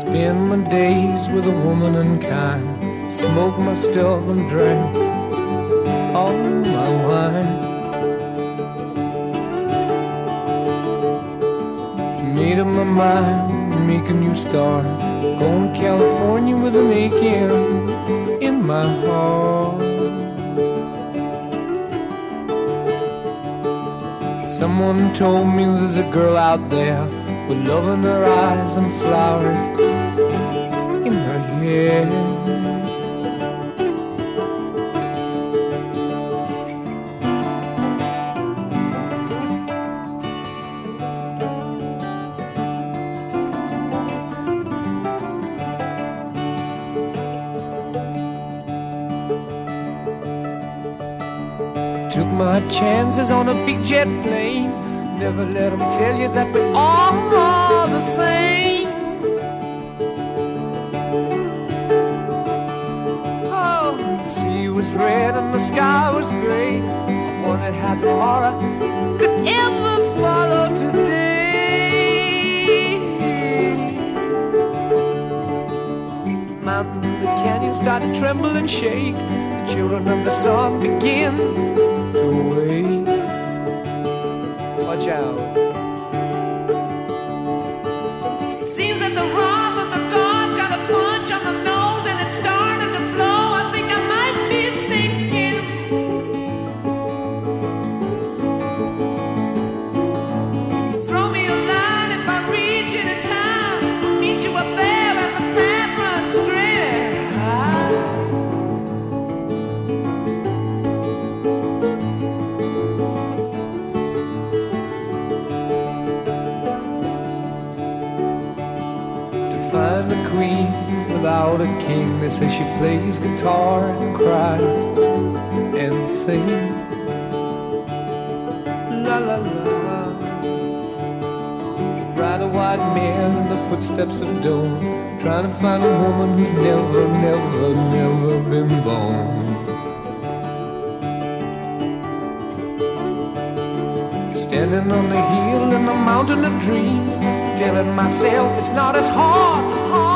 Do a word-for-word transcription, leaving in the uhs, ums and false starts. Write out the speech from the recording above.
Spend my days with a woman unkind, smoke my stuff and drink all my wine. Made up my mind, make a new start, going to California with an aching in my heart. Someone told me there's a girl out there with love in her eyes and flowers in her hair. Took my chances on a big jet plane. Never let them tell you that we're all the same. Oh, the sea was red and the sky was gray. I wondered how tomorrow could ever follow today. Mountains in the canyon started to tremble and shake. The children of the sun begin to wake. Watch out. It seems that the wrath of the gods got a punch on the nose and it started to flow. I think I might be sinking. Throw me a line if I reach it in time. Meet you up there and the path runs straight. Find a queen without a king. They say she plays guitar and cries and sings. La la la. Ride a white mare in the footsteps of dawn, trying to find a woman who's never, never, never been born. Standing on the hill in the mountain of dreams, telling myself it's not as hard, hard